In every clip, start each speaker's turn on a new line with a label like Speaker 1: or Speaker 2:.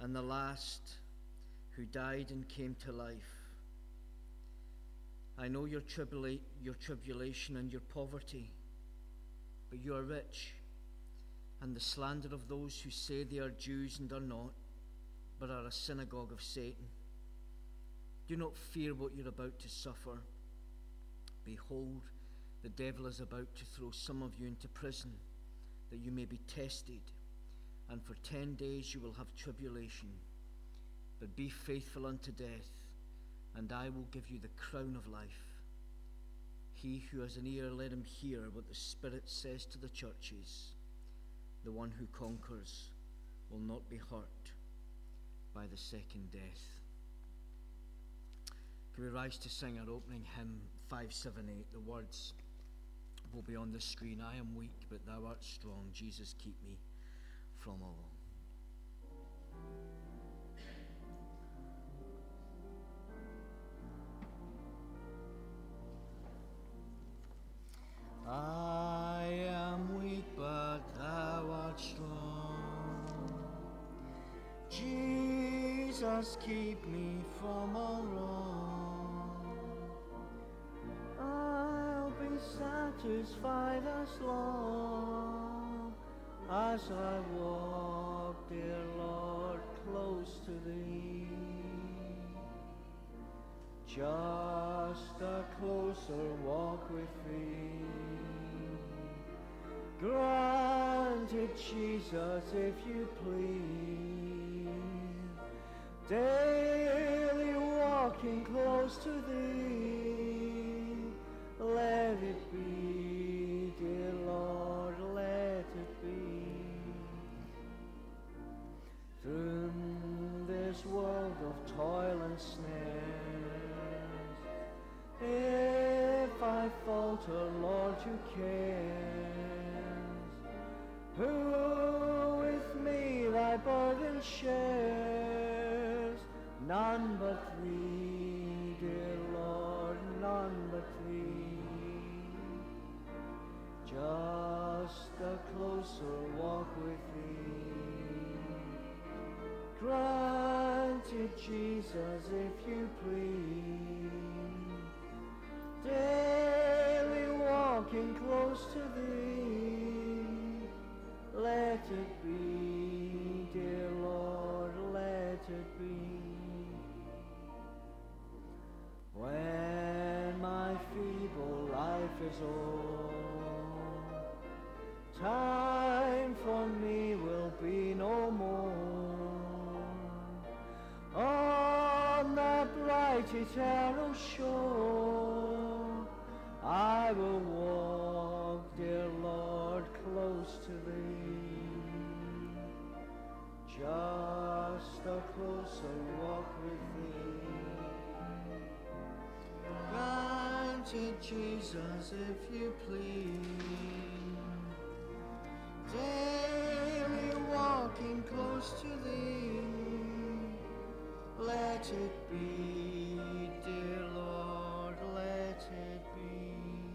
Speaker 1: and the last who died and came to life. I know your tribulation and your poverty, but you are rich, and the slander of those who say they are Jews and are not, but are a synagogue of Satan. Do not fear what you're about to suffer. Behold, the devil is about to throw some of you into prison, that you may be tested, and for 10 days you will have tribulation. But be faithful unto death, and I will give you the crown of life. He who has an ear, let him hear what the Spirit says to the churches. The one who conquers will not be hurt by the second death. Can we rise to sing our opening hymn, 578? The words will be on the screen. I am weak, but thou art strong. Jesus, keep me from all. I am weak, but thou art strong. Jesus, keep me from all wrong. I'll be satisfied as long as I walk, dear Lord, close to thee. Just a closer walk with thee. Grant it, Jesus, if you please. Daily walking close to thee. Let it be, dear Lord, let it be. Through this world of toil and snares, if I falter, Lord, you cares. Who with me thy burden shares? None but thee, dear Lord, none but thee. Just a closer walk with thee. Grant it, Jesus, if you please. Daily walking close to thee. Let it be, dear Lord, let it be. When my feeble life is o'er, time for me will be no more. On that bright eternal shore, I will walk, dear Lord, close to thee. Just a closer walk with thee. Grant it, Jesus, if you please. Daily walking close to thee. Let it be, dear Lord, let it be.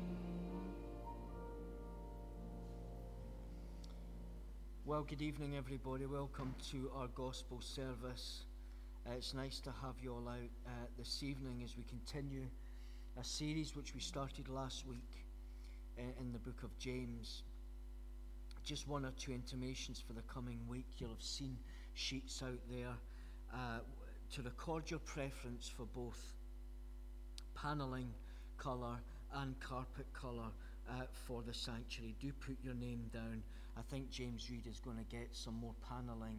Speaker 1: Well, good evening, everybody. Welcome to our gospel service. It's nice to have you all out this evening as we continue a series which we started last week in the book of James. Just one or two intimations for the coming week. You'll have seen sheets out there to record your preference for both panelling colour and carpet colour for the sanctuary. Do put your name down. I think James Reed is going to get some more panelling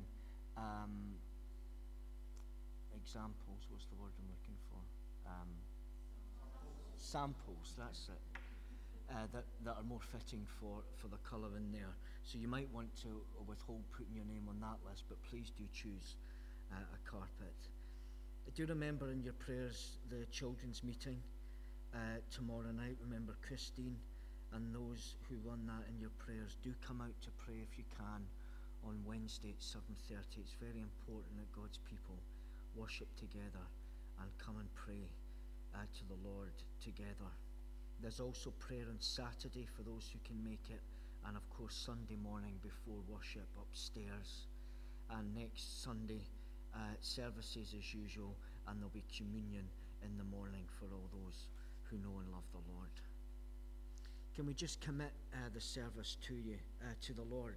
Speaker 1: examples. What's the word I'm looking for? Samples, that's it. That are more fitting for the colour in there. So you might want to withhold putting your name on that list, but please do choose a carpet. Do remember in your prayers the children's meeting tomorrow night. Remember Christine and those who run that in your prayers. Do come out to pray if you can on Wednesday at 7:30. It's very important that God's people worship together and come and pray to the Lord together. There's also prayer on Saturday for those who can make it, and of course Sunday morning before worship upstairs. And next Sunday services as usual, and there'll be communion in the morning for all those who know and love the Lord. Can we just commit the service to you, to the Lord,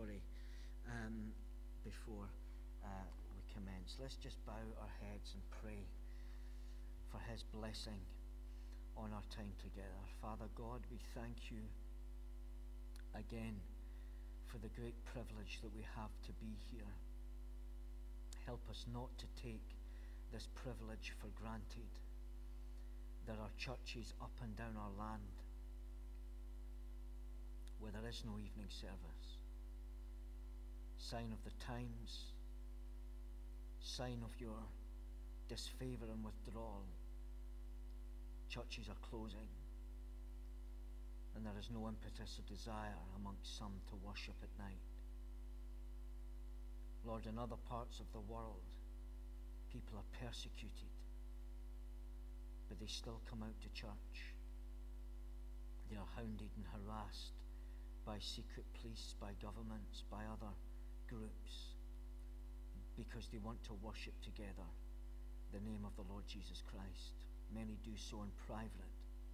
Speaker 1: before we commence? Let's just bow our heads and pray for his blessing on our time together. Father God, we thank you again for the great privilege that we have to be here. Help us not to take this privilege for granted. There are churches up and down our land where there is no evening service. Sign of the times, sign of your disfavour and withdrawal. Churches are closing, and there is no impetus or desire amongst some to worship at night. Lord, in other parts of the world, people are persecuted, but they still come out to church. They are hounded and harassed by secret police, by governments, by other groups, because they want to worship together the name of the Lord Jesus Christ. Many do so in private.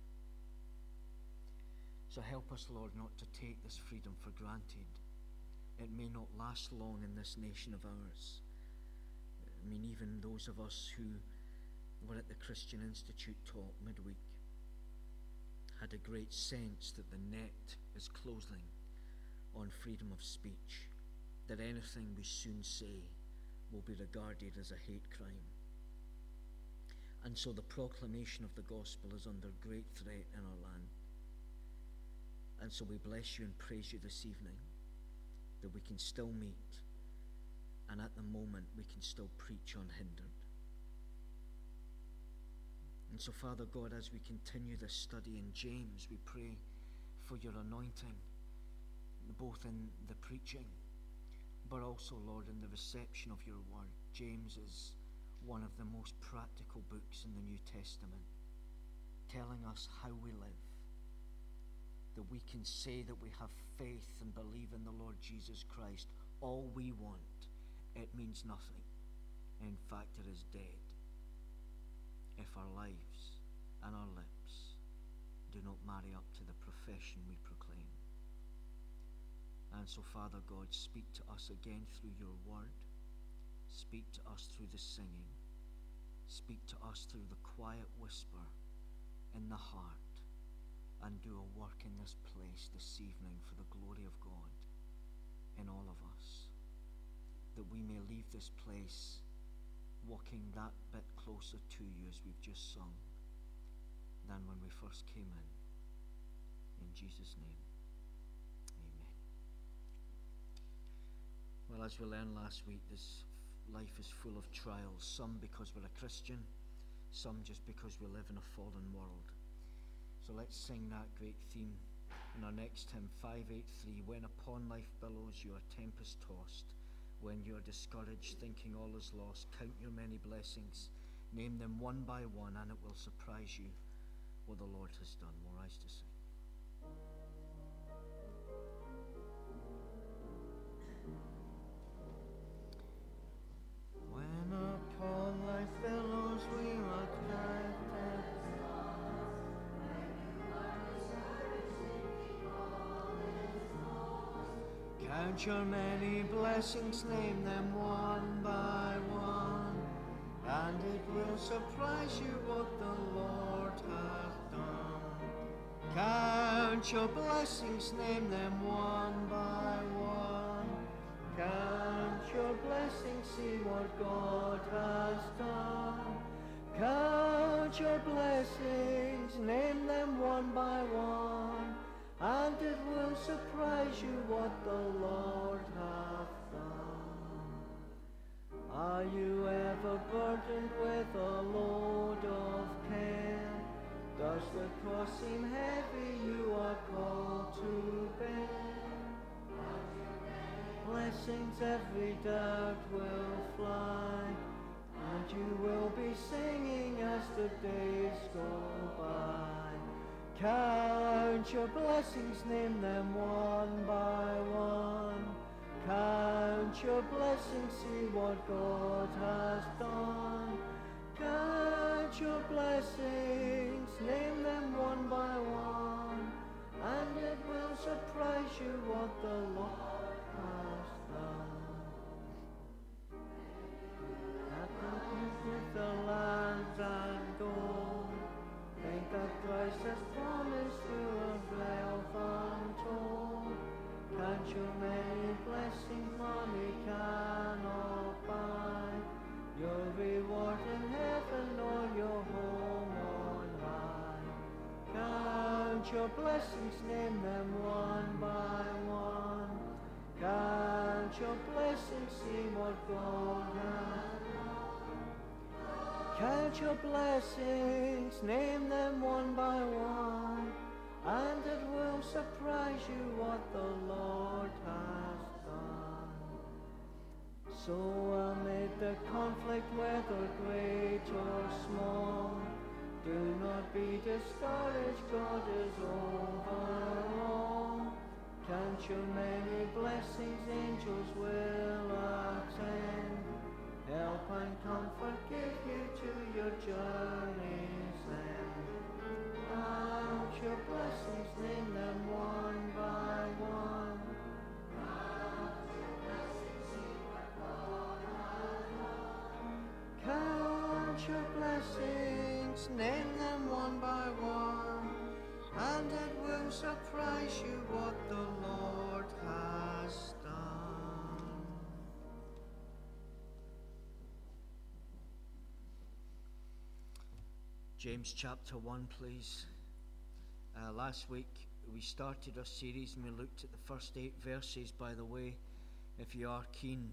Speaker 1: So help us, Lord, not to take this freedom for granted. It may not last long in this nation of ours. I mean, even those of us who were at the Christian Institute talk midweek had a great sense that the net is closing on freedom of speech, that anything we soon say will be regarded as a hate crime. And so the proclamation of the gospel is under great threat in our land. And so we bless you and praise you this evening that we can still meet, and at the moment we can still preach unhindered. And so, Father God, as we continue this study in James, we pray for your anointing, both in the preaching, but also, Lord, in the reception of your word. James is one of the most practical books in the New Testament, telling us how we live, that we can say that we have faith and believe in the Lord Jesus Christ. All we want, it means nothing. In fact, it is dead if our lives and our lips do not marry up to the profession we proclaim. And so, Father God, speak to us again through your word. Speak to us through the singing. Speak to us through the quiet whisper in the heart, and do a work in this place this evening for the glory of God in all of us, that we may leave this place walking that bit closer to you as we've just sung than when we first came in. In Jesus' name, amen. Well, as we learned last week, this life is full of trials, some because we're a Christian, some just because we live in a fallen world. So let's sing that great theme in our next hymn, 583. When upon life billows you are tempest tossed, when you are discouraged, thinking all is lost, count your many blessings, name them one by one, and it will surprise you what the Lord has done. We'll rise to sing. When upon life billows we are count your many blessings, name them one by one, and it will surprise you what the Lord hath done. Count your blessings, name them one by one. Count your blessings, see what God has done. Count your blessings, name them one by one, and it will surprise you what the Lord hath done. Are you ever burdened with a load of care? Does the cross seem heavy you are called to bear? Blessings every doubt will fly, and you will be singing as the days go by. Count your blessings, name them one by one.
Speaker 2: Count your blessings, see what God has done. Count your blessings, name them one by one, and it will surprise you what the Lord has done. Happiness with the lands and gold, think that Christ has promised you a wealth untold. Count your many blessings money cannot buy, your reward in heaven or your home on high. Count your blessings, name them one by one. Count your blessings, see what God has done. Count your blessings, name them one by one, and it will surprise you what the Lord has done. So amid the conflict, whether great or small, do not be discouraged, God is over all. Count your many blessings, angels will attend, help and comfort give you to your journey's end. Count your blessings, name them one by one. Count your blessings, name them one by one, and it will surprise you what the Lord has done.
Speaker 1: James chapter 1, please. Last week we started our series and we looked at the first 8 verses. By the way, if you are keen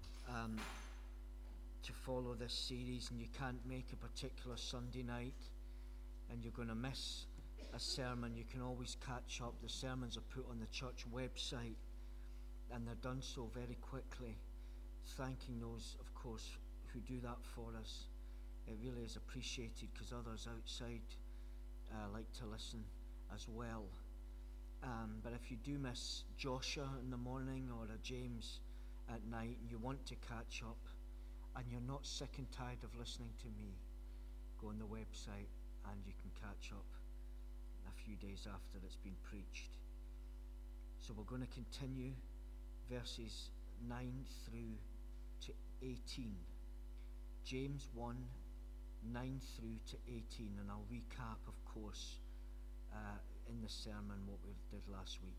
Speaker 1: to follow this series and you can't make a particular Sunday night and you're going to miss a sermon, you can always catch up. The sermons are put on the church website and they're done so very quickly. Thanking those, of course, who do that for us. It really is appreciated because others outside like to listen as well. But if you do miss Joshua in the morning or a James at night and you want to catch up and you're not sick and tired of listening to me, go on the website and you can catch up a few days after it's been preached. So we're going to continue verses 9 through to 18. James 1, 9 through to 18, and I'll recap, of course, in the sermon what we did last week.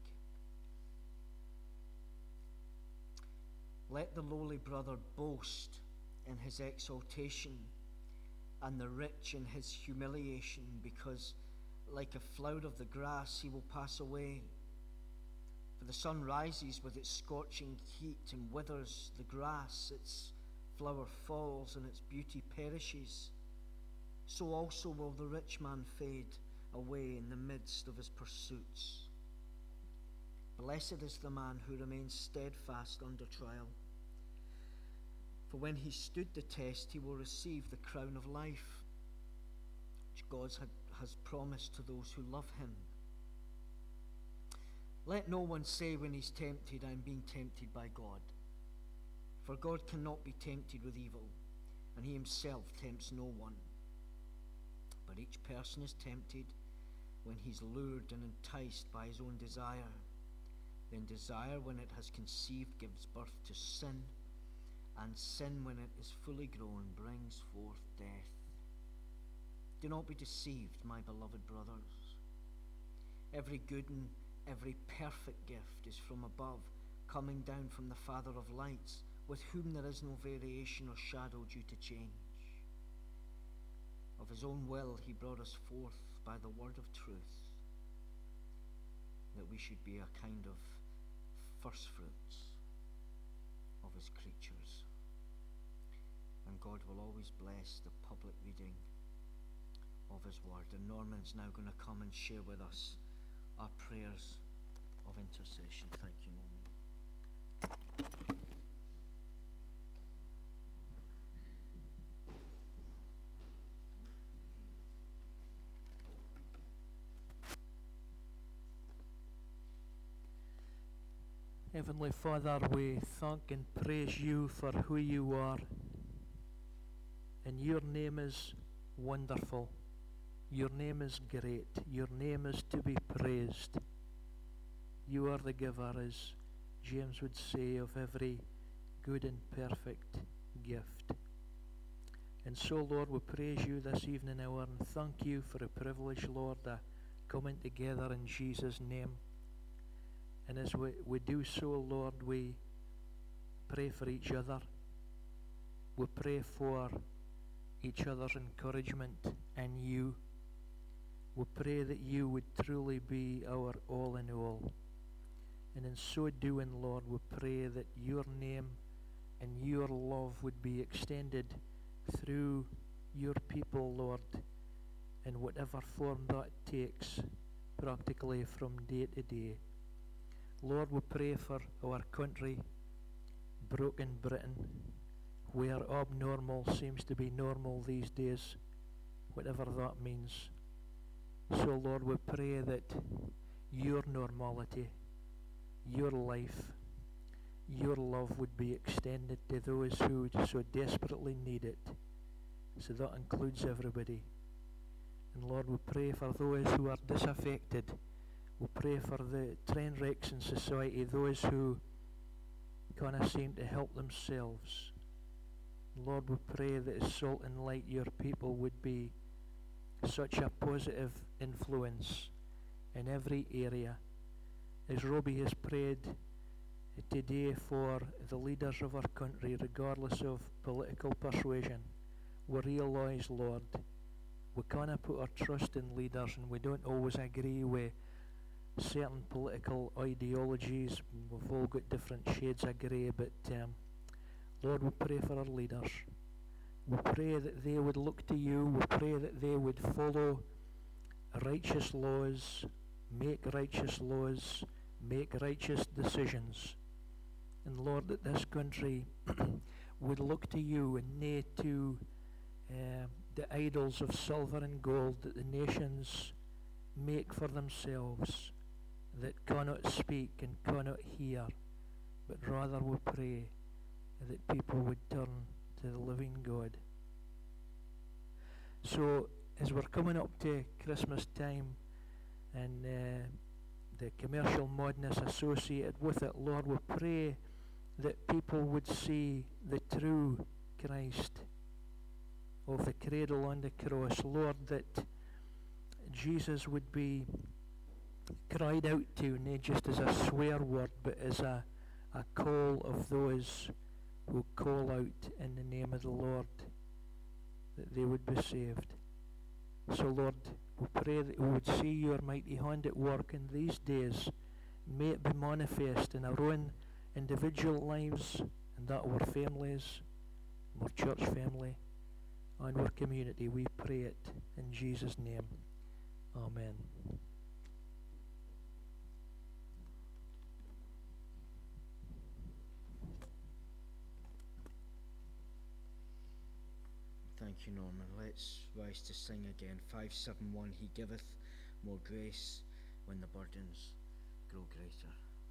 Speaker 1: Let the lowly brother boast in his exaltation, and the rich in his humiliation, because like a flower of the grass he will pass away. For the sun rises with its scorching heat and withers the grass, its flower falls and its beauty perishes. So also will the rich man fade away in the midst of his pursuits. Blessed is the man who remains steadfast under trial. For when he stood the test, he will receive the crown of life, which God has promised to those who love him. Let no one say when he's tempted, I'm being tempted by God. For God cannot be tempted with evil, and he himself tempts no one. But each person is tempted when he's lured and enticed by his own desire. Then desire, when it has conceived, gives birth to sin, and sin, when it is fully grown, brings forth death. Do not be deceived, my beloved brothers. Every good and every perfect gift is from above, coming down from the Father of lights, with whom there is no variation or shadow due to change. Of his own will he brought us forth by the word of truth, that we should be a kind of first fruits of his creatures. And God will always bless the public reading of his word. And Norman's now going to come and share with us our prayers of intercession. Thank you, Norman.
Speaker 3: Heavenly Father, we thank and praise you for who you are. And your name is wonderful. Your name is great. Your name is to be praised. You are the giver, as James would say, of every good and perfect gift. And so, Lord, we praise you this evening hour and thank you for the privilege, Lord, of coming together in Jesus' name. And as we do so, Lord, we pray for each other. We pray for each other's encouragement in you. We pray that you would truly be our all in all. And in so doing, Lord, we pray that your name and your love would be extended through your people, Lord, in whatever form that takes, practically from day to day. Lord, we pray for our country, broken Britain, where abnormal seems to be normal these days, whatever that means. So, Lord, we pray that your normality, your life, your love would be extended to those who so desperately need it. So that includes everybody. And Lord, we pray for those who are disaffected. We pray for the train wrecks in society, those who cannot seem to help themselves. Lord, we pray that as salt and light, your people would be such a positive influence in every area. As Robbie has prayed today for the leaders of our country, regardless of political persuasion, we realise, Lord, we cannot put our trust in leaders, and we don't always agree with certain political ideologies. We've all got different shades of grey, but Lord, we pray for our leaders. We pray that they would look to you. We pray that they would follow righteous laws, make righteous laws, make righteous decisions. And Lord, that this country would look to you and nay to the idols of silver and gold that the nations make for themselves, that cannot speak and cannot hear, but rather we pray that people would turn to the living God. So as we're coming up to Christmas time and the commercial madness associated with it, Lord, we pray that people would see the true Christ of the cradle and the cross. Lord, that Jesus would be cried out to, not just as a swear word, but as a call of those who call out in the name of the Lord, that they would be saved. So, Lord, we pray that we would see your mighty hand at work in these days. May it be manifest in our own individual lives, and that of our families, our church family, and our community. We pray it in Jesus' name. Amen.
Speaker 1: Thank you, Norman. Let's rise to sing again. 571, He giveth more grace when the burdens grow greater.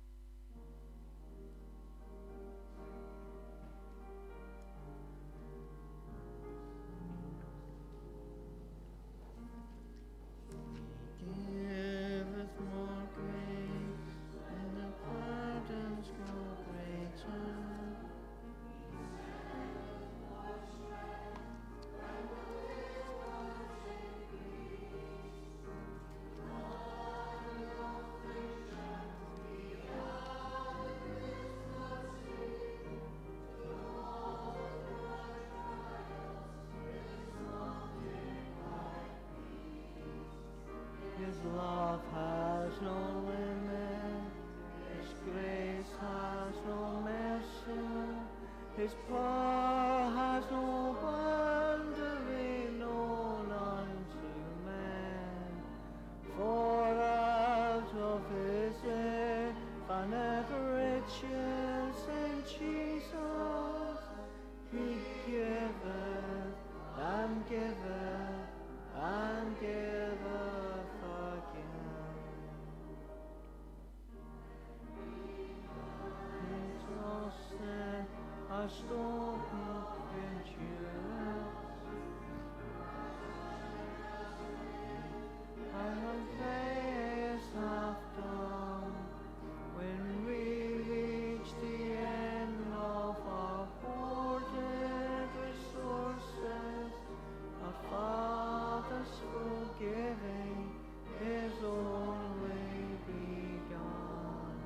Speaker 2: His love has no limit, His grace has no measure, His power has no boundary known unto man. For out of His infinite riches in Jesus, He giveth and giveth and giveth again. When we reach the end of our hoarded resources, our Father's forgiving is only begun.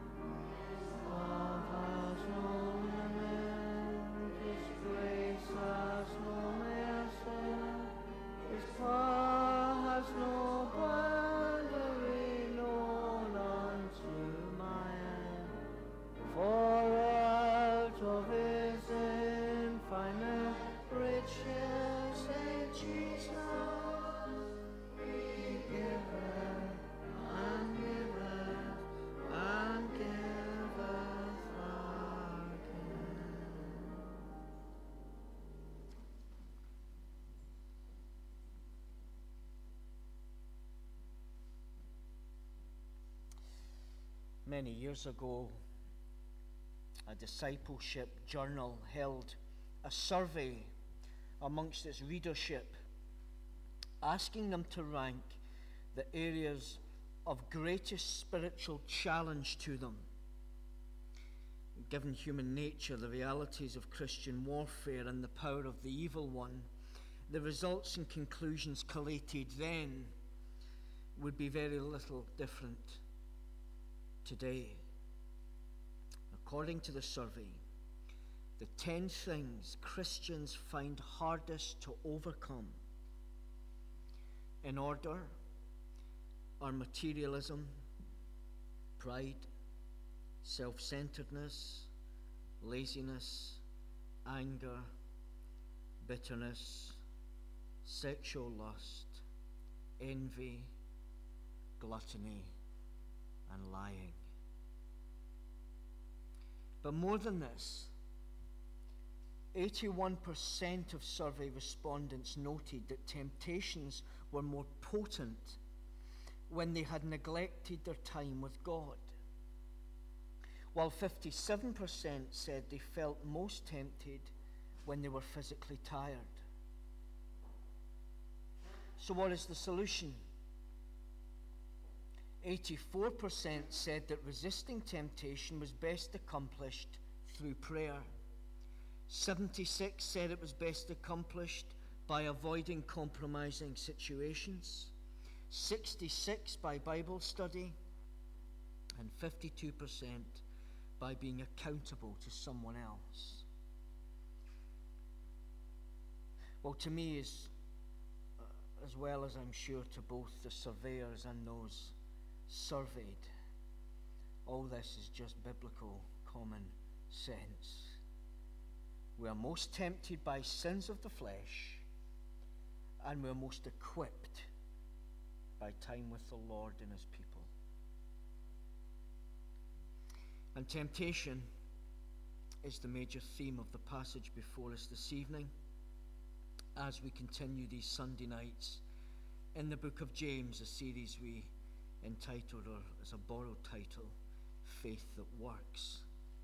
Speaker 2: Love has no limit, His grace has no mercy, His power has no boundary known unto man. For out of His infinite riches in Jesus, He giveth and giveth and giveth again.
Speaker 1: Many years ago, a discipleship journal held a survey amongst its readership, asking them to rank the areas of greatest spiritual challenge to them. Given human nature, the realities of Christian warfare, and the power of the evil one, the results and conclusions collated then would be very little different today. According to the survey, the 10 things Christians find hardest to overcome in order are materialism, pride, self-centeredness, laziness, anger, bitterness, sexual lust, envy, gluttony, and lying. But more than this, 81% of survey respondents noted that temptations were more potent when they had neglected their time with God, while 57% said they felt most tempted when they were physically tired. So what is the solution? 84% said that resisting temptation was best accomplished through prayer. 76 said it was best accomplished by avoiding compromising situations. 66 by Bible study, and 52% by being accountable to someone else. Well, to me, as well as I'm sure to both the surveyors and those surveyed, all this is just biblical common sense. We are most tempted by sins of the flesh, and we are most equipped by time with the Lord and His people. And temptation is the major theme of the passage before us this evening as we continue these Sunday nights in the book of James, a series we entitled, or as a borrowed title, Faith That Works.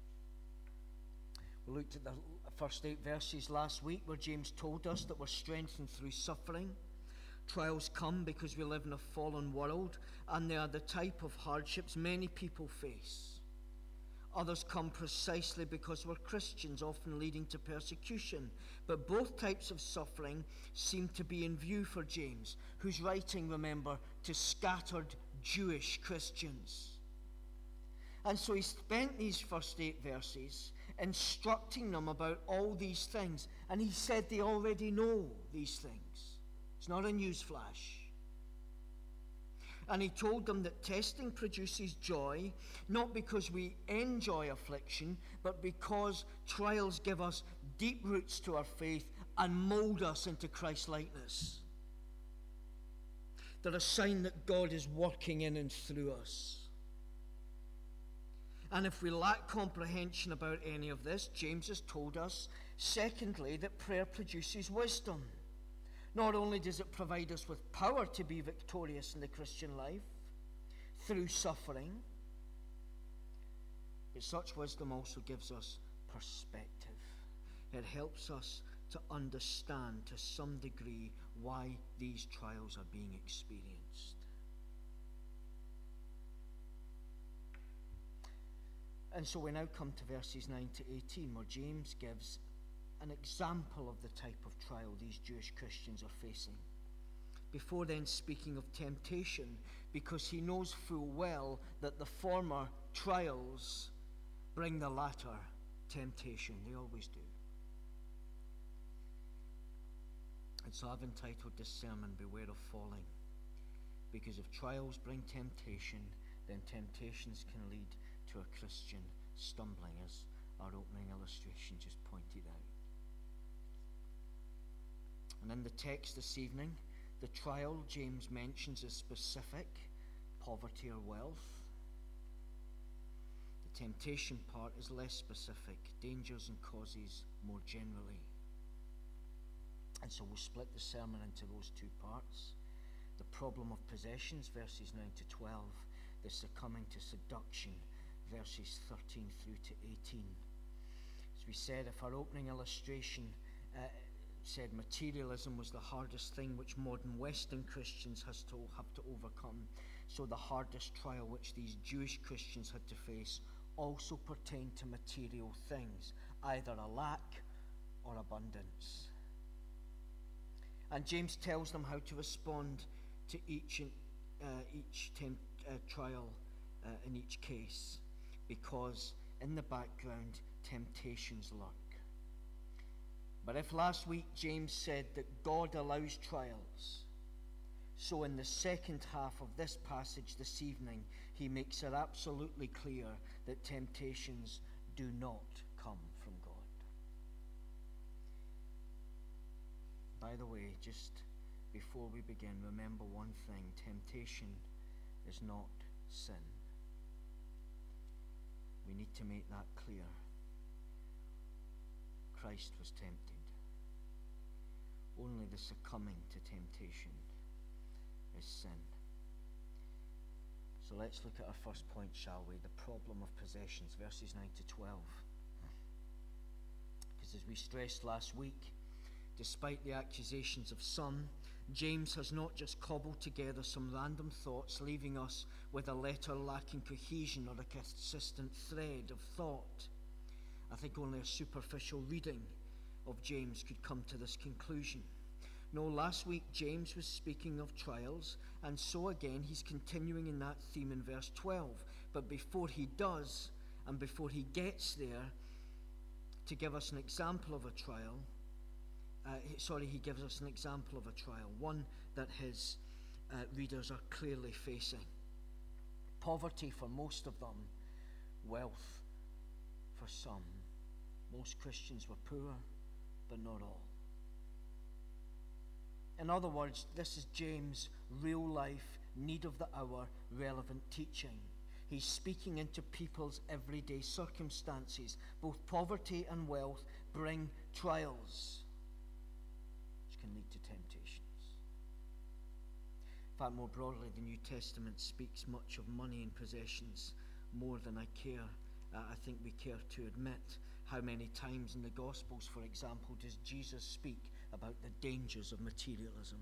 Speaker 1: We looked at the first 8 verses last week where James told us that we're strengthened through suffering. Trials come because we live in a fallen world, and they are the type of hardships many people face. Others come precisely because we're Christians, often leading to persecution. But both types of suffering seem to be in view for James, who's writing, remember, to scattered Jewish Christians. And so he spent these first 8 verses instructing them about all these things. And he said they already know these things. It's not a news flash. And he told them that testing produces joy, not because we enjoy affliction, but because trials give us deep roots to our faith and mold us into Christ-likeness. They're a sign that God is working in and through us. And if we lack comprehension about any of this, James has told us, secondly, that prayer produces wisdom. Not only does it provide us with power to be victorious in the Christian life through suffering, but such wisdom also gives us perspective. it helps us to understand to some degree why these trials are being experienced. And so we now come to verses 9 to 18, where James gives an example of the type of trial these Jewish Christians are facing, before then speaking of temptation, because he knows full well that the former trials bring the latter temptation. They always do. And so I've entitled this sermon, Beware of Falling, because if trials bring temptation, then temptations can lead to a Christian stumbling, as our opening illustration just pointed out. And in the text this evening, the trial James mentions is specific, poverty or wealth. The temptation part is less specific, dangers and causes more generally. And so we'll split the sermon into those two parts. The problem of possessions, verses 9 to 12. The succumbing to seduction, verses 13 through to 18. As we said, if our opening illustration said materialism was the hardest thing which modern Western Christians have to overcome, so the hardest trial which these Jewish Christians had to face also pertained to material things, either a lack or abundance. And James tells them how to respond to each trial in each case, because in the background temptations lurk. But if last week James said that God allows trials, so in the second half of this passage this evening, he makes it absolutely clear that temptations do not come from God. By the way, just before we begin, remember one thing: temptation is not sin. We need to make that clear. Christ was tempted. Only the succumbing to temptation is sin. So let's look at our first point, shall we? The problem of possessions, verses 9 to 12. Because as we stressed last week, despite the accusations of some, James has not just cobbled together some random thoughts, leaving us with a letter lacking cohesion or a consistent thread of thought. I think only a superficial reading of James could come to this conclusion. No, last week James was speaking of trials, and so again he's continuing in that theme in verse 12. But before he does, and before he gets there, to give us an example of a trial, he gives us an example of a trial, one that his readers are clearly facing. Poverty for most of them, wealth for some. Most Christians were poor, but not all. In other words, this is James' real life, need of the hour, relevant teaching. He's speaking into people's everyday circumstances. Both poverty and wealth bring trials, which can lead to temptations. In fact, more broadly, the New Testament speaks much of money and possessions more than I think we care to admit. How many times in the Gospels, for example, does Jesus speak about the dangers of materialism?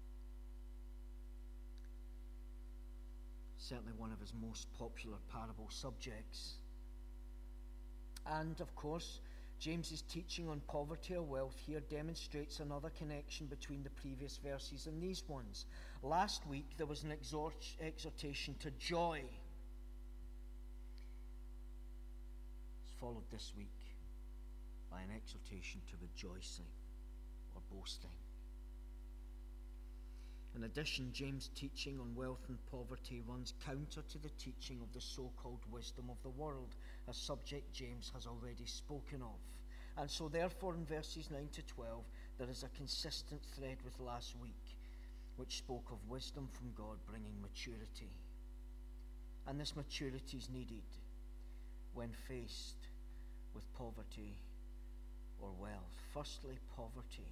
Speaker 1: Certainly one of his most popular parable subjects. And, of course, James's teaching on poverty or wealth here demonstrates another connection between the previous verses and these ones. Last week, there was an exhortation to joy. It's followed this week by an exhortation to rejoicing or boasting. In addition, James' teaching on wealth and poverty runs counter to the teaching of the so-called wisdom of the world, a subject James has already spoken of. And so therefore in verses 9 to 12, there is a consistent thread with last week, which spoke of wisdom from God bringing maturity. And this maturity is needed when faced with poverty or wealth. Firstly, poverty.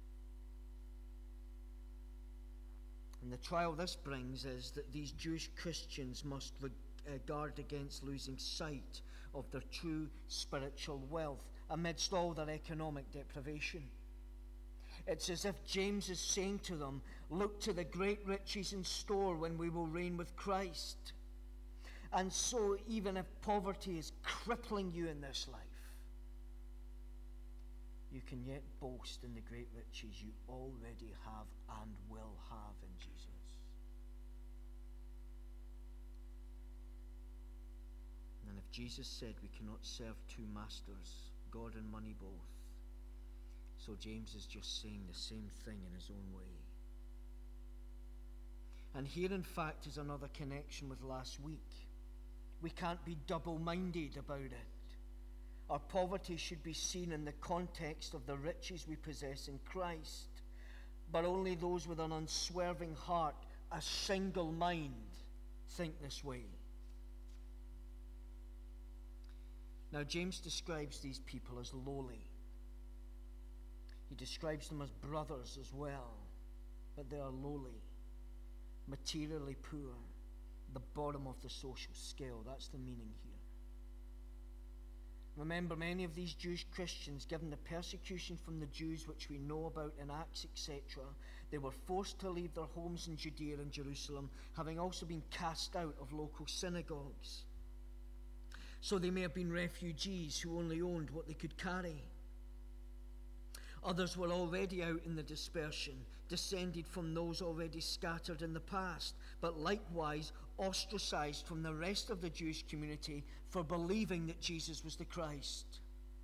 Speaker 1: And the trial this brings is that these Jewish Christians must guard against losing sight of their true spiritual wealth amidst all their economic deprivation. It's as if James is saying to them, look to the great riches in store when we will reign with Christ. And so, even if poverty is crippling you in this life, you can yet boast in the great riches you already have and will have in Jesus. And if Jesus said we cannot serve two masters, God and money both, so James is just saying the same thing in his own way. And here, in fact, is another connection with last week. We can't be double-minded about it. Our poverty should be seen in the context of the riches we possess in Christ. But only those with an unswerving heart, a single mind, think this way. Now, James describes these people as lowly. He describes them as brothers as well, but they are lowly, materially poor, the bottom of the social scale. That's the meaning here. Remember, many of these Jewish Christians, given the persecution from the Jews which we know about in Acts, etc., they were forced to leave their homes in Judea and Jerusalem, having also been cast out of local synagogues. So they may have been refugees who only owned what they could carry. Others were already out in the dispersion, descended from those already scattered in the past, but likewise ostracized from the rest of the Jewish community for believing that Jesus was the Christ.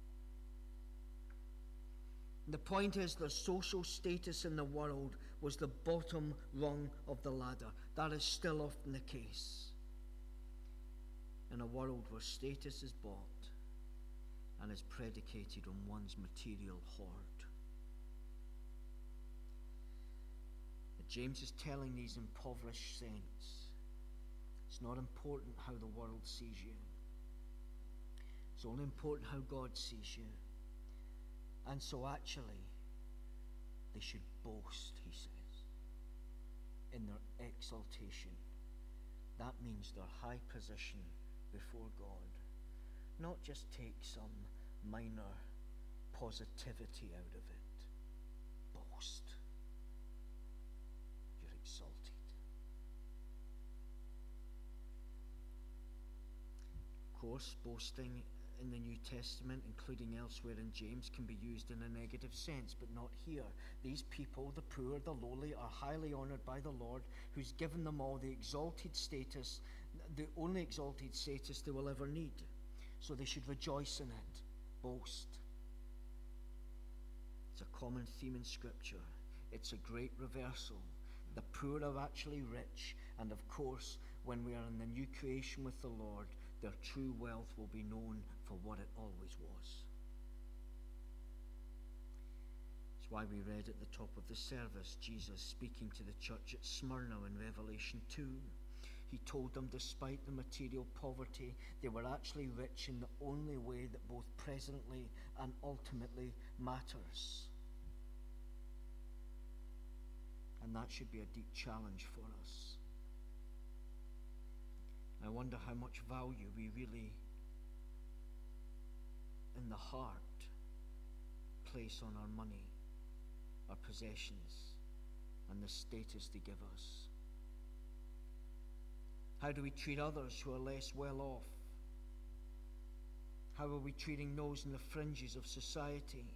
Speaker 1: The point is, their social status in the world was the bottom rung of the ladder. That is still often the case in a world where status is bought and is predicated on one's material hoard. But James is telling these impoverished saints, it's not important how the world sees you. It's only important how God sees you. And so actually, they should boast, he says, in their exaltation. That means their high position before God. Not just take some minor positivity out of it. Boast. You're exalted. Of course, boasting in the New Testament, including elsewhere in James, can be used in a negative sense, but not here. These people, the poor, the lowly, are highly honored by the Lord, who's given them all the exalted status, the only exalted status they will ever need. So they should rejoice in it, boast. It's a common theme in Scripture. It's a great reversal. The poor are actually rich, and of course, when we are in the new creation with the Lord, their true wealth will be known for what it always was. It's why we read at the top of the service, Jesus speaking to the church at Smyrna in Revelation 2. He told them despite the material poverty, they were actually rich in the only way that both presently and ultimately matters. And that should be a deep challenge for us. I wonder how much value we really, in the heart, place on our money, our possessions, and the status they give us. How do we treat others who are less well off? How are we treating those in the fringes of society?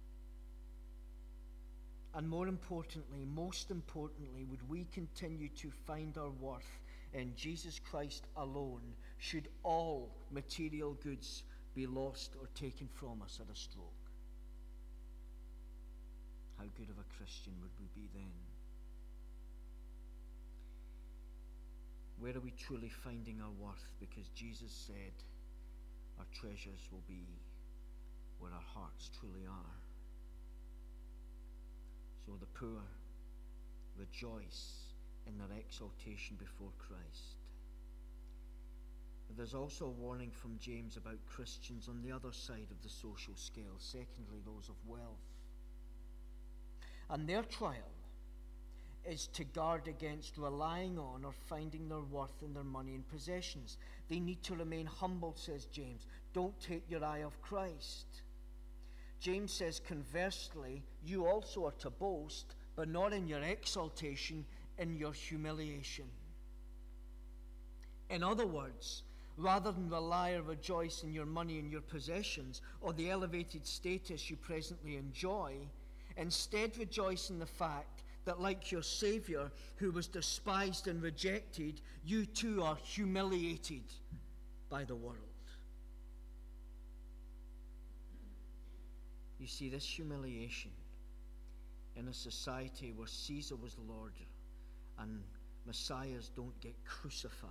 Speaker 1: And more importantly, most importantly, would we continue to find our worth in Jesus Christ alone, should all material goods be lost or taken from us at a stroke? How good of a Christian would we be then? Where are we truly finding our worth? Because Jesus said our treasures will be where our hearts truly are. So the poor rejoice in their exaltation before Christ. But there's also a warning from James about Christians on the other side of the social scale, secondly, those of wealth. And their trial is to guard against relying on or finding their worth in their money and possessions. They need to remain humble, says James. Don't take your eye off Christ. James says, conversely, you also are to boast, but not in your exaltation, in your humiliation. In other words, rather than rely or rejoice in your money and your possessions, or the elevated status you presently enjoy, instead rejoice in the fact that, like your Savior, who was despised and rejected, you too are humiliated by the world. You see, this humiliation in a society where Caesar was Lord and messiahs don't get crucified,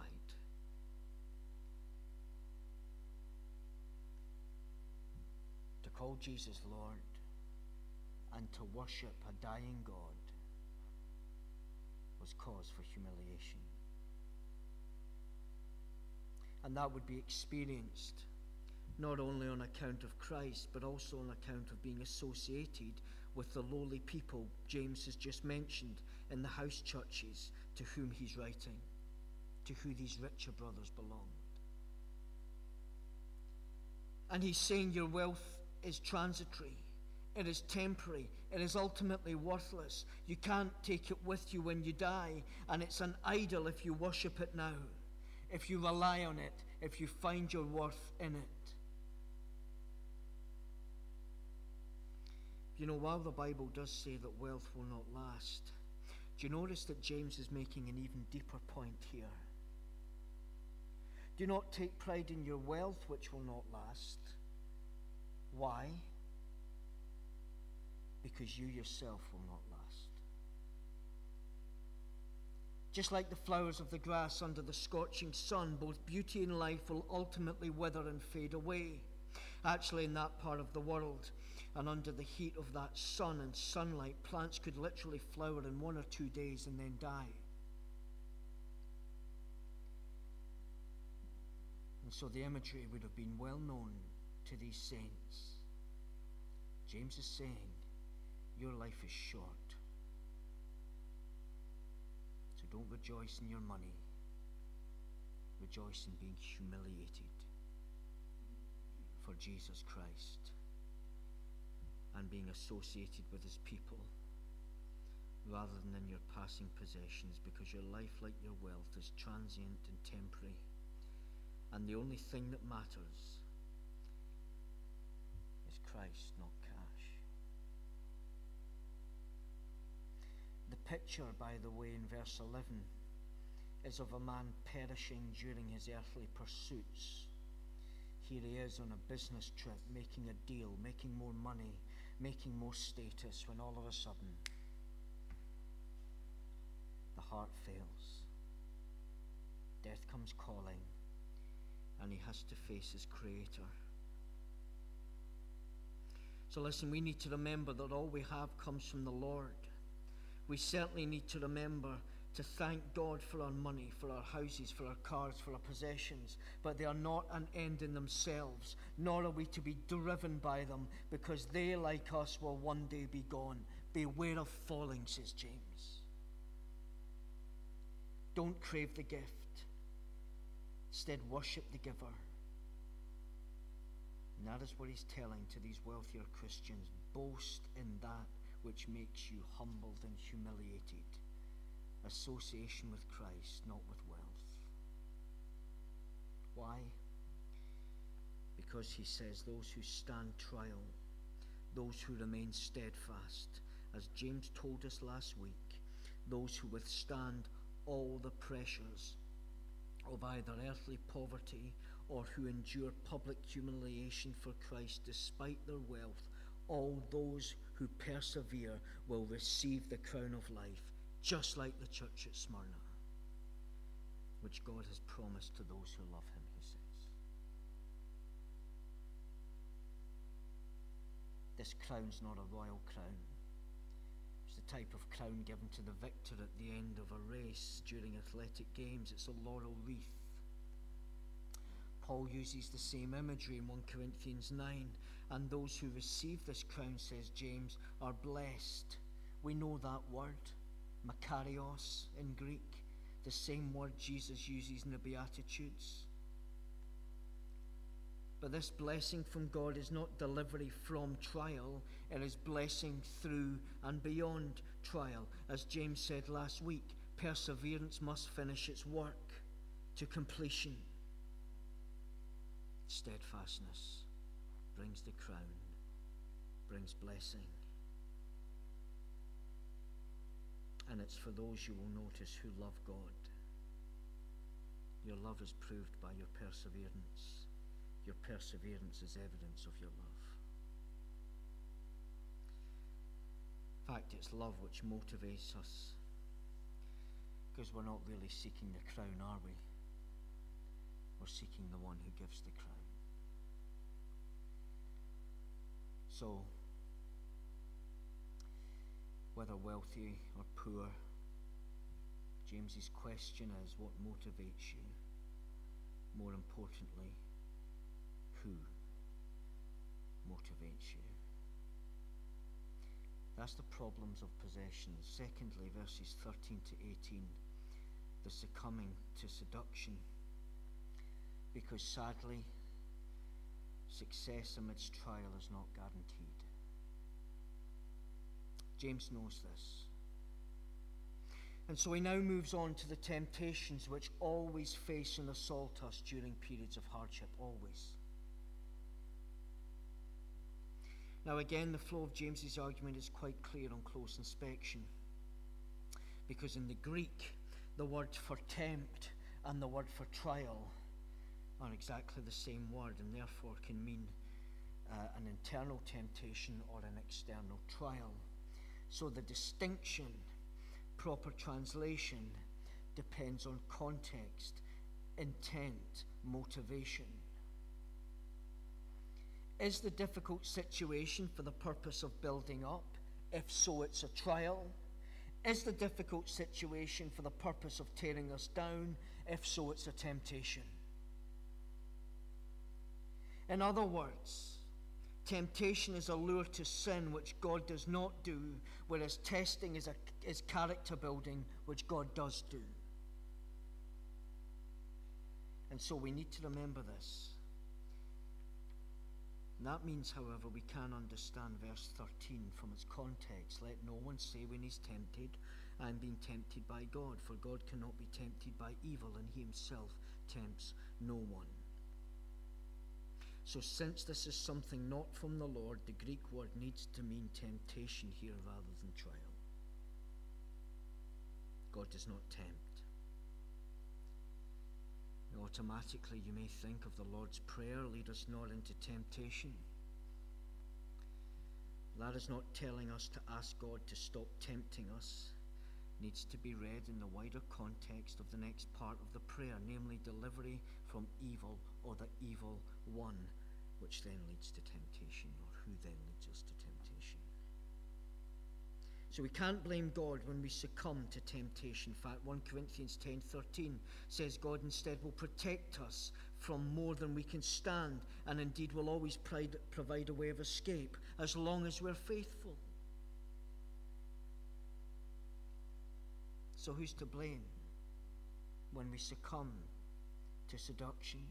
Speaker 1: to call Jesus Lord and to worship a dying God was cause for humiliation. And that would be experienced not only on account of Christ, but also on account of being associated with the lowly people James has just mentioned in the house churches to whom he's writing, to who these richer brothers belonged. And he's saying your wealth is transitory, it is temporary, it is ultimately worthless. You can't take it with you when you die, and it's an idol if you worship it now, if you rely on it, if you find your worth in it. You know, while the Bible does say that wealth will not last, do you notice that James is making an even deeper point here? Do not take pride in your wealth, which will not last. Why? Because you yourself will not last. Just like the flowers of the grass under the scorching sun, both beauty and life will ultimately wither and fade away. Actually, in that part of the world, and under the heat of that sun and sunlight, plants could literally flower in 1 or 2 days and then die. And so the imagery would have been well known to these saints. James is saying, your life is short. So don't rejoice in your money. Rejoice in being humiliated for Jesus Christ and being associated with his people rather than in your passing possessions, because your life, like your wealth, is transient and temporary, and the only thing that matters is Christ, not cash. The picture, by the way, in verse 11 is of a man perishing during his earthly pursuits. Here he is on a business trip, making a deal, making more money, making more status, when all of a sudden the heart fails. Death comes calling, and he has to face his Creator. So listen, we need to remember that all we have comes from the Lord. We certainly need to remember to thank God for our money, for our houses, for our cars, for our possessions, but they are not an end in themselves, nor are we to be driven by them, because they, like us, will one day be gone. Beware of falling, says James. Don't crave the gift. Instead, worship the giver. And that is what he's telling to these wealthier Christians. Boast in that which makes you humbled and humiliated. Association with Christ, not with wealth. Why? Because he says those who stand trial, those who remain steadfast, as James told us last week, those who withstand all the pressures of either earthly poverty or who endure public humiliation for Christ despite their wealth, all those who persevere will receive the crown of life, just like the church at Smyrna, which God has promised to those who love him, he says. This crown's not a royal crown. It's the type of crown given to the victor at the end of a race during athletic games. It's a laurel wreath. Paul uses the same imagery in 1 Corinthians 9. And those who receive this crown, says James, are blessed. We know that word. Makarios in Greek, the same word Jesus uses in the Beatitudes. But this blessing from God is not delivery from trial. It is blessing through and beyond trial. As James said last week, perseverance must finish its work to completion. Steadfastness brings the crown, brings blessing. And it's for those you will notice who love God. Your love is proved by your perseverance. Your perseverance is evidence of your love. In fact, it's love which motivates us, because we're not really seeking the crown, are we? We're seeking the one who gives the crown. So, whether wealthy or poor, James's question is, what motivates you? More importantly, who motivates you? That's the problems of possessions. Secondly, verses 13 to 18, the succumbing to seduction. Because sadly, success amidst trial is not guaranteed. James knows this. And so he now moves on to the temptations which always face and assault us during periods of hardship, always. Now again, the flow of James's argument is quite clear on close inspection, because in the Greek, the word for tempt and the word for trial are exactly the same word, and therefore can mean an internal temptation or an external trial. So the distinction, proper translation, depends on context, intent, motivation. Is the difficult situation for the purpose of building up? If so, it's a trial. Is the difficult situation for the purpose of tearing us down? If so, it's a temptation. In other words, temptation is a lure to sin, which God does not do, whereas testing is character building, which God does do. And so we need to remember this. And that means, however, we can understand verse 13 from its context. Let no one say when he's tempted, I'm being tempted by God, for God cannot be tempted by evil, and he himself tempts no one. So since this is something not from the Lord, the Greek word needs to mean temptation here rather than trial. God does not tempt. Now, automatically you may think of the Lord's Prayer, lead us not into temptation. That is not telling us to ask God to stop tempting us. It needs to be read in the wider context of the next part of the prayer, namely delivery from evil or the evil one, which then leads to temptation, or who then leads us to temptation. So we can't blame God when we succumb to temptation. In fact, 1 Corinthians 10:13 says God instead will protect us from more than we can stand, and indeed will always provide a way of escape as long as we're faithful. So who's to blame when we succumb to seduction?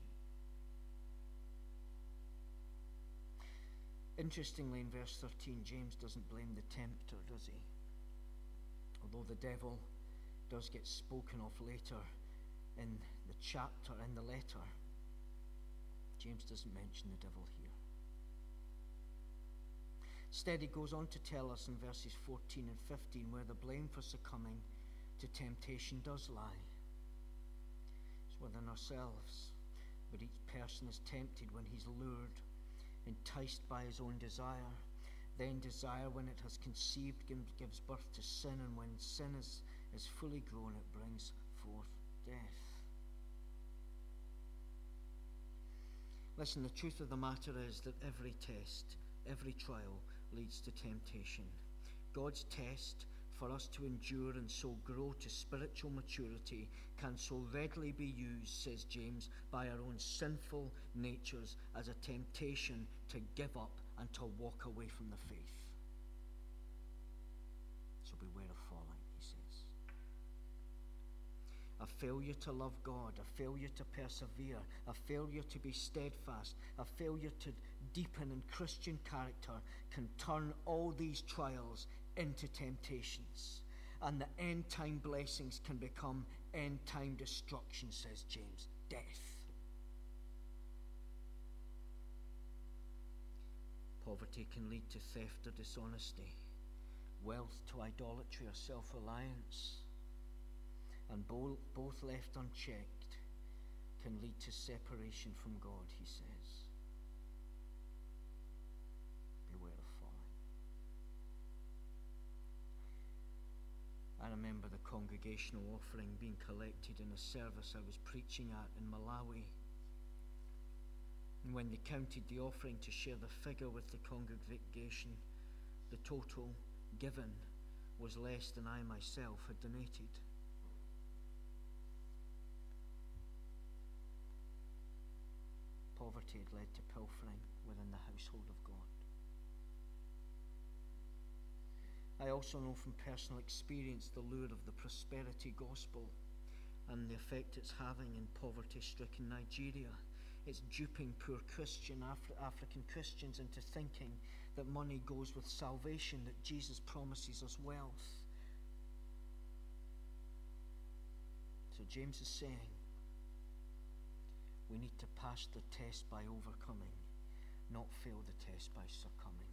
Speaker 1: Interestingly, in verse 13, James doesn't blame the tempter, does he? Although the devil does get spoken of later in the chapter, in the letter, James doesn't mention the devil here. Instead, he goes on to tell us in verses 14 and 15 where the blame for succumbing to temptation does lie. It's within ourselves, but each person is tempted when he's lured, enticed by his own desire. Then desire, when it has conceived, gives birth to sin, and when sin is fully grown, it brings forth death. Listen, the truth of the matter is that every test, every trial leads to temptation. God's test for us to endure and so grow to spiritual maturity can so readily be used, says James, by our own sinful natures as a temptation to give up and to walk away from the faith. So beware of falling, he says. A failure to love God, a failure to persevere, a failure to be steadfast, a failure to deepen in Christian character can turn all these trials into temptations. And the end time blessings can become end time destruction, says James, death. Poverty can lead to theft or dishonesty, wealth to idolatry or self-reliance, and both left unchecked can lead to separation from God, he says. Beware of falling. I remember the congregational offering being collected in a service I was preaching at in Malawi. And when they counted the offering to share the figure with the congregation, the total given was less than I myself had donated. Poverty had led to pilfering within the household of God. I also know from personal experience the lure of the prosperity gospel and the effect it's having in poverty-stricken Nigeria. It's duping poor African Christians into thinking that money goes with salvation, that Jesus promises us wealth. So James is saying, we need to pass the test by overcoming, not fail the test by succumbing.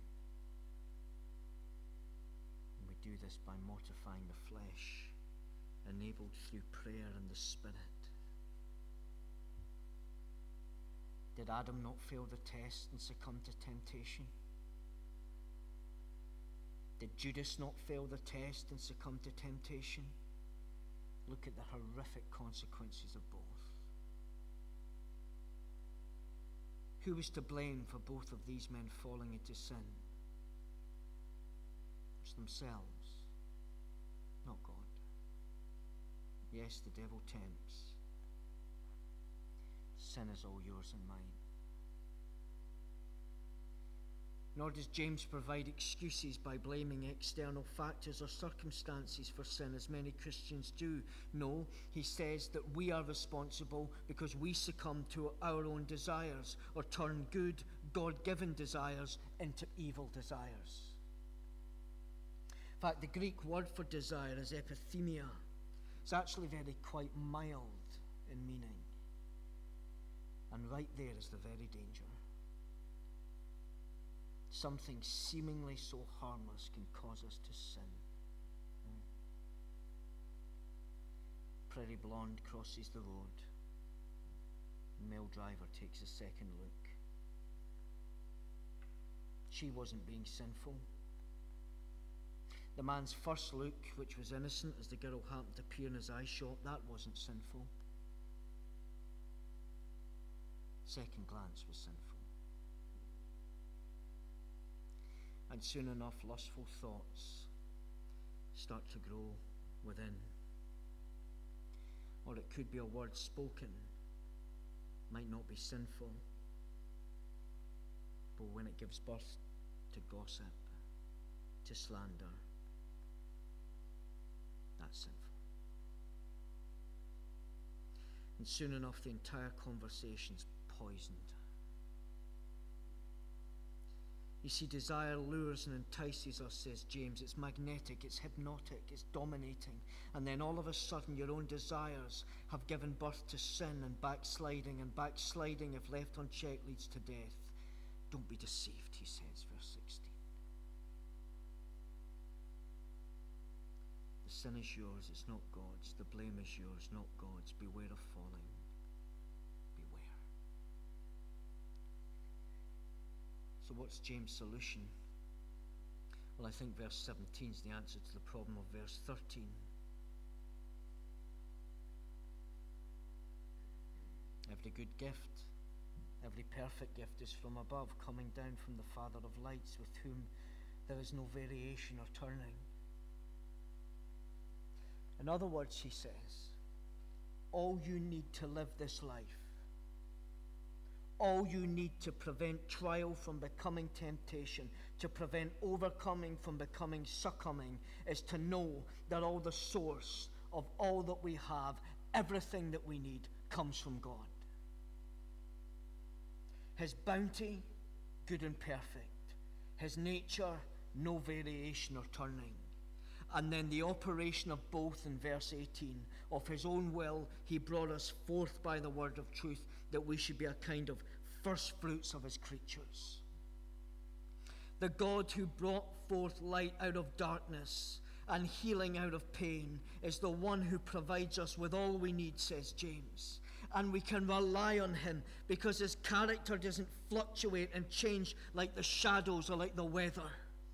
Speaker 1: And we do this by mortifying the flesh, enabled through prayer and the Spirit. Did Adam not fail the test and succumb to temptation? Did Judas not fail the test and succumb to temptation? Look at the horrific consequences of both. Who was to blame for both of these men falling into sin? It's themselves, not God. Yes, the devil tempts. Sin is all yours and mine. Nor does James provide excuses by blaming external factors or circumstances for sin, as many Christians do. No, he says that we are responsible because we succumb to our own desires or turn good, God-given desires into evil desires. In fact, the Greek word for desire is epithemia. It's actually quite mild in meaning. And right there is the very danger. Something seemingly so harmless can cause us to sin. Prairie blonde crosses the road. Male driver takes a second look. She wasn't being sinful. The man's first look, which was innocent as the girl happened to peer in his eye shot, that wasn't sinful. Second glance was sinful. And soon enough, lustful thoughts start to grow within. Or it could be a word spoken, might not be sinful, but when it gives birth to gossip, to slander, that's sinful. And soon enough, the entire conversation's poisoned. You see, desire lures and entices us, says James. It's magnetic, it's hypnotic, it's dominating. And then all of a sudden your own desires have given birth to sin and backsliding, if left unchecked, leads to death. Don't be deceived, he says, verse 16. The sin is yours, it's not God's. The blame is yours, not God's. Beware of falling. So what's James' solution? Well, I think verse 17 is the answer to the problem of verse 13. Every good gift, every perfect gift is from above, coming down from the Father of lights, with whom there is no variation or turning. In other words, he says, all you need to live this life, all you need to prevent trial from becoming temptation, to prevent overcoming from becoming succumbing, is to know that all the source of all that we have, everything that we need comes from God. His bounty, good and perfect. His nature, no variation or turning. And then the operation of both in verse 18. Of his own will, he brought us forth by the word of truth, that we should be a kind of first fruits of his creatures. The God who brought forth light out of darkness and healing out of pain is the one who provides us with all we need, says James. And we can rely on him because his character doesn't fluctuate and change like the shadows or like the weather.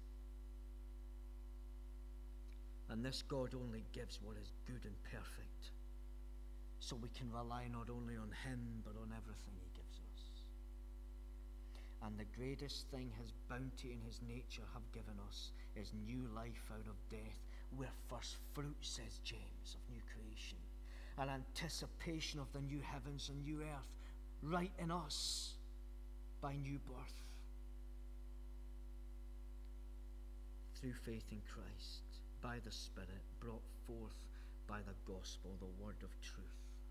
Speaker 1: And this God only gives what is good and perfect. So we can rely not only on him, but on everything he gives us. And the greatest thing his bounty and his nature have given us is new life out of death. We're first fruit, says James, of new creation. An anticipation of the new heavens and new earth right in us by new birth. Through faith in Christ, by the Spirit, brought forth by the gospel, the word of truth.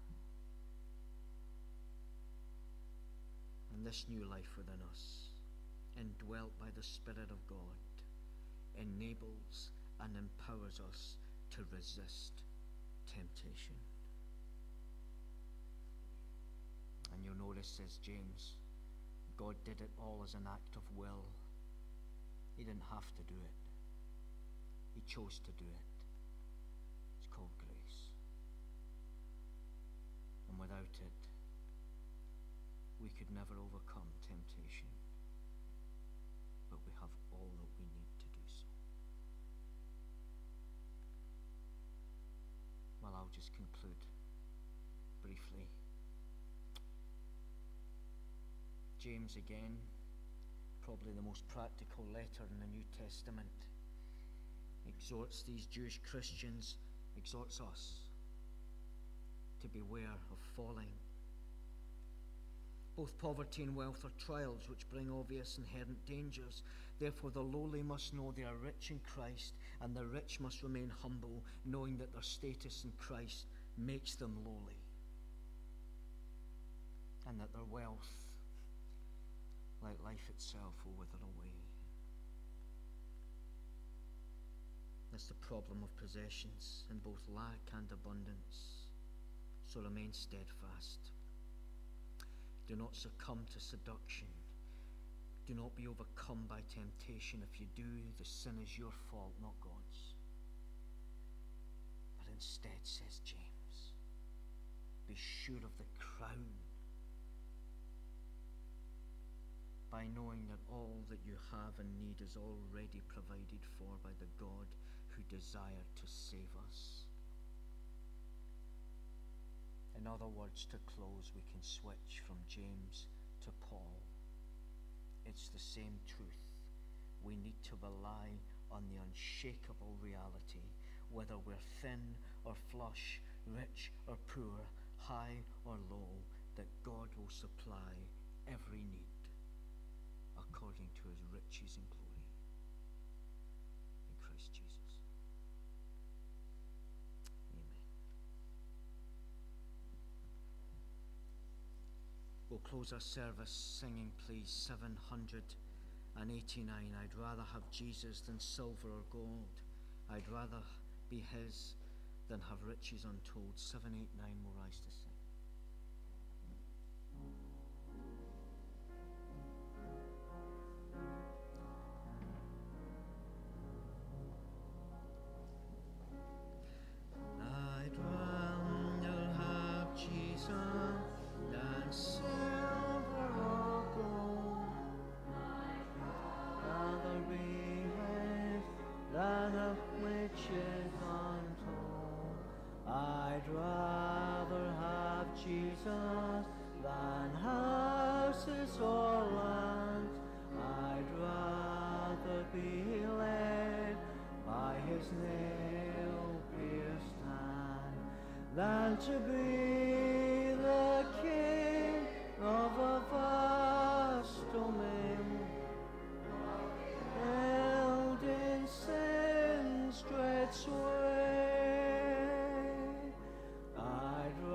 Speaker 1: And this new life within us, indwelt by the Spirit of God, enables and empowers us to resist temptation. And you'll notice, says James, God did it all as an act of will. He didn't have to do it. He chose to do it. It's called grace. And without it, we could never overcome temptation. But we have all that we need to do so. Well, I'll just conclude briefly. James again, probably the most practical letter in the New Testament, exhorts these Jewish Christians, exhorts us to beware of falling. Both poverty and wealth are trials which bring obvious inherent dangers. Therefore the lowly must know they are rich in Christ, and the rich must remain humble, knowing that their status in Christ makes them lowly, and that their wealth, like life itself, will wither away. That's the problem of possessions in both lack and abundance. So remain steadfast. Do not succumb to seduction. Do not be overcome by temptation. If you do, the sin is your fault, not God's. But instead, says James, be sure of the crown, by knowing that all that you have and need is already provided for by the God who desired to save us. In other words, to close, we can switch from James to Paul. It's the same truth. We need to rely on the unshakable reality, whether we're thin or flush, rich or poor, high or low, that God will supply every need according to his riches and glory in Christ Jesus. Amen. We'll close our service singing, please, 789. I'd rather have Jesus than silver or gold. I'd rather be his than have riches untold. 789 will rise to sing. I'd rather have Jesus than silver or gold.
Speaker 2: Rather be his than of riches untold. I'd rather have Jesus than houses or lands. I'd rather be led by his nail-pierced hand than to be the king of a vast domain, held in sin's dread sway. I'd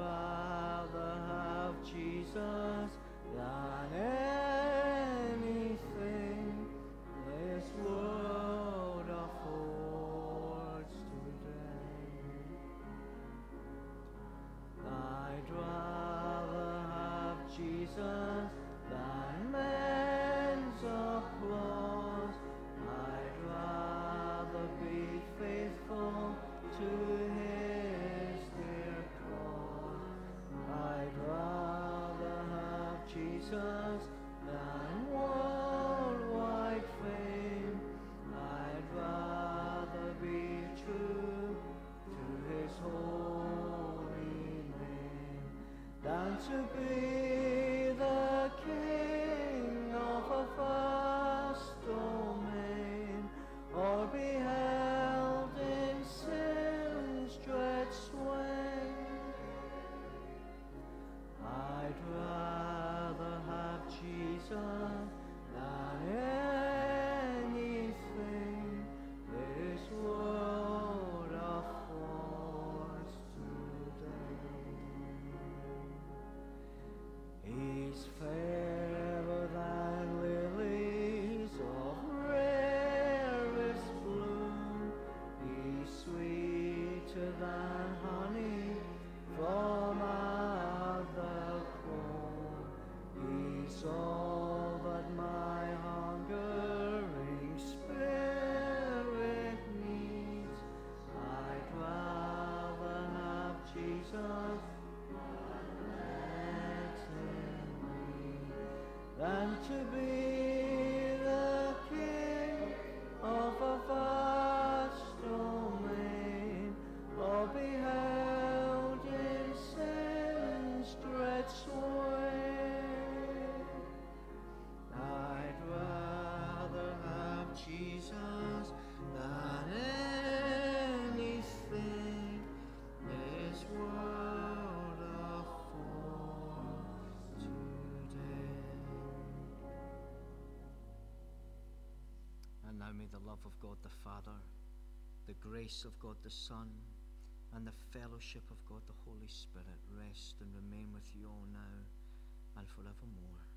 Speaker 2: Jesus than worldwide fame. I'd rather be true to his holy name than to be the king of a vast domain, or be held in sin's dread sway. I'd rather have Jesus than anything this world affords today. He's fairer than lilies of rarest bloom. He's sweeter than honey from out the comb. He's all that my hungering spirit needs. I'd rather have Jesus than to be the king of a vast domain, or be held in sin's dread sway. I'd rather have Jesus than anything this world affords today. And now may the love of God the Father, the grace of God the Son, and the fellowship of God the Holy Spirit rest and remain with you all now and forevermore.